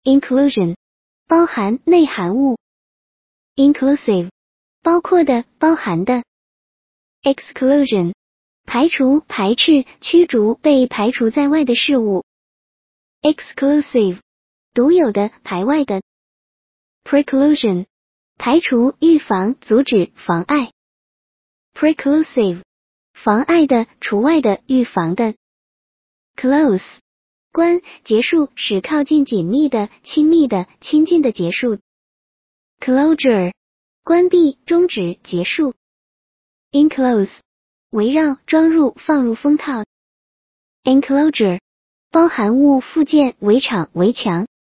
Inclusion 包含内含物。Inclusive 包括的包含的。Exclusion 排除排斥驱逐被排除在外的事物。Exclusive 独有的排外的。Preclusion 排除预防阻止妨碍。Preclusive 妨碍的除外的预防的。Close 关结束使靠近紧密的亲密的亲近的结束。Closure 关闭终止结束。Enclose 围绕装入放入封套。Enclosure 包含物附件围场围墙。